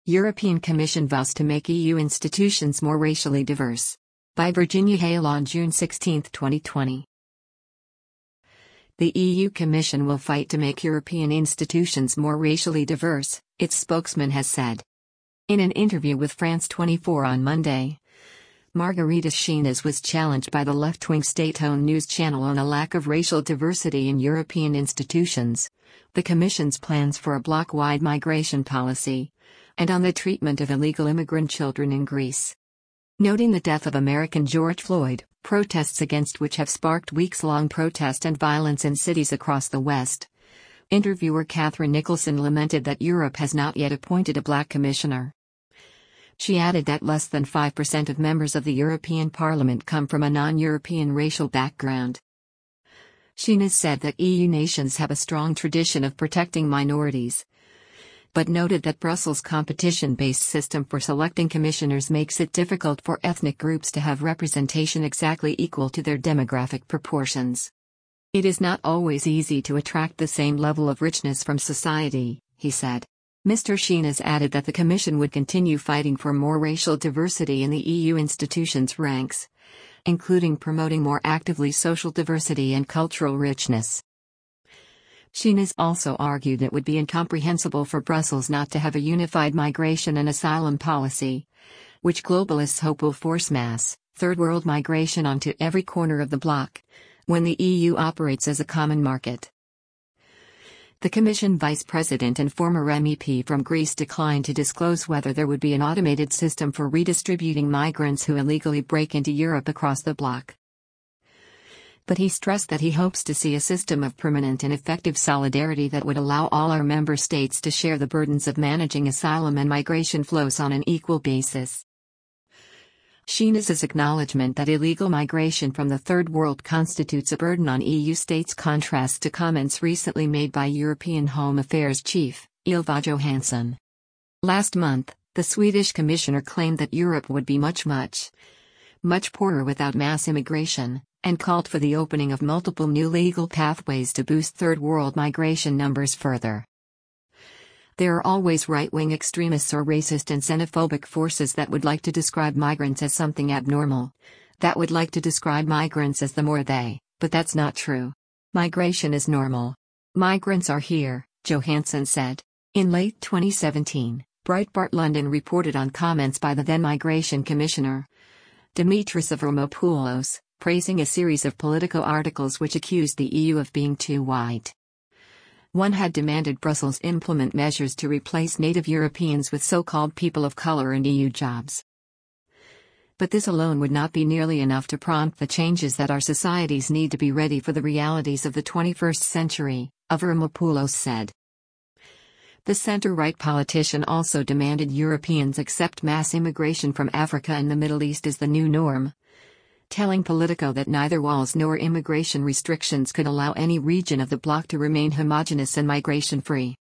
European Commission vows to make EU institutions more racially diverse. By Virginia Hale on June 16, 2020. The EU Commission will fight to make European institutions more racially diverse, its spokesman has said. In an interview with France 24 on Monday, Margaritis Schinas was challenged by the left-wing state-owned news channel on a lack of racial diversity in European institutions, the Commission's plans for a bloc-wide migration policy, and on the treatment of illegal immigrant children in Greece. Noting the death of American George Floyd, protests against which have sparked weeks-long protest and violence in cities across the West, interviewer Catherine Nicholson lamented that Europe has not yet appointed a black commissioner. She added that less than 5% of members of the European Parliament come from a non-European racial background. Schinas said that EU nations have a strong tradition of protecting minorities, but noted that Brussels' competition-based system for selecting commissioners makes it difficult for ethnic groups to have representation exactly equal to their demographic proportions. It is not always easy to attract the same level of richness from society, he said. Mr. Schinas added that the Commission would continue fighting for more racial diversity in the EU institutions' ranks, including promoting more actively social diversity and cultural richness. Schinas also argued it would be incomprehensible for Brussels not to have a unified migration and asylum policy, which globalists hope will force mass, third-world migration onto every corner of the bloc, when the EU operates as a common market. The Commission Vice President and former MEP from Greece declined to disclose whether there would be an automated system for redistributing migrants who illegally break into Europe across the bloc. But he stressed that he hopes to see a system of permanent and effective solidarity that would allow all our member states to share the burdens of managing asylum and migration flows on an equal basis. Schinas' acknowledgement that illegal migration from the Third World constitutes a burden on EU states contrasts to comments recently made by European Home Affairs Chief, Ylva Johansson. Last month, the Swedish commissioner claimed that Europe would be much poorer without mass immigration, and called for the opening of multiple new legal pathways to boost Third World migration numbers further. There are always right-wing extremists or racist and xenophobic forces that would like to describe migrants as something abnormal, that would like to describe migrants as the more they, but that's not true. Migration is normal. Migrants are here, Johansson said. In late 2017, Breitbart London reported on comments by the then Migration Commissioner, Dimitris Avramopoulos, praising a series of political articles which accused the EU of being too white. One had demanded Brussels implement measures to replace native Europeans with so-called people of color in EU jobs. But this alone would not be nearly enough to prompt the changes that our societies need to be ready for the realities of the 21st century, Avramopoulos said. The center-right politician also demanded Europeans accept mass immigration from Africa and the Middle East as the new norm, telling Politico that neither walls nor immigration restrictions could allow any region of the bloc to remain homogeneous and migration-free.